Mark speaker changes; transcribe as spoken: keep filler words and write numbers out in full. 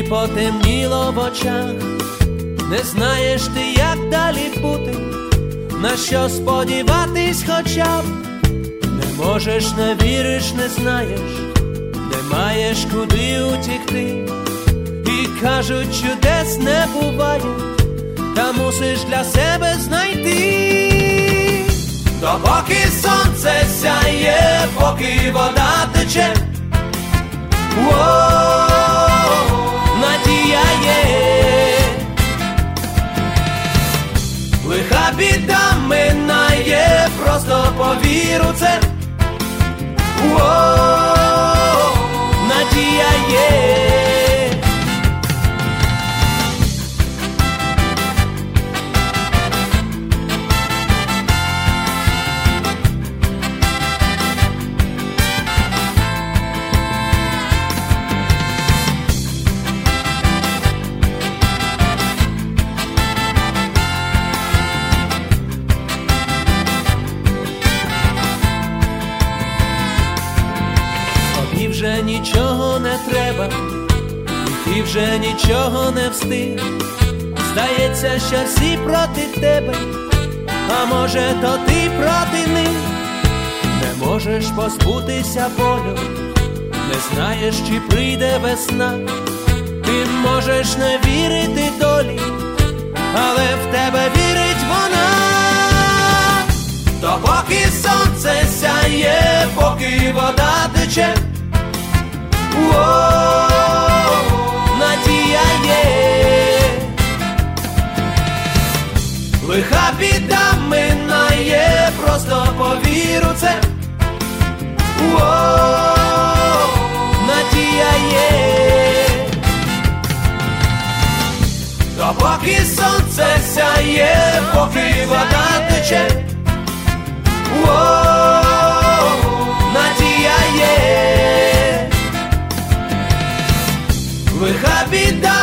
Speaker 1: потемніло в очах, не знаєш ти, як далі бути, на що сподіватись хоча б. Не можеш, не віриш, не знаєш, не маєш куди утікти. І кажуть, чудес не буває, та мусиш для себе знайти. Допоки сонце сяє, поки вода тече, о-о-о, надія є. Лиха біда минає, просто повір у це, о-о-о, надія є. Тобі вже нічого не треба, і ти вже нічого не встиг. Здається, що всі проти тебе, а може, то ти проти них. Не можеш позбутися болю, не знаєш, чи прийде весна. Ти можеш не вірити долі, але в тебе вірить вона. Допоки сонце сяє, поки вода тече, о-о-о, надія є. Лиха біда минає, просто повір у це, о-о-о, надія є. Допоки сонце сяє, поки вода тече, о-о-о, надія є. Лиха біда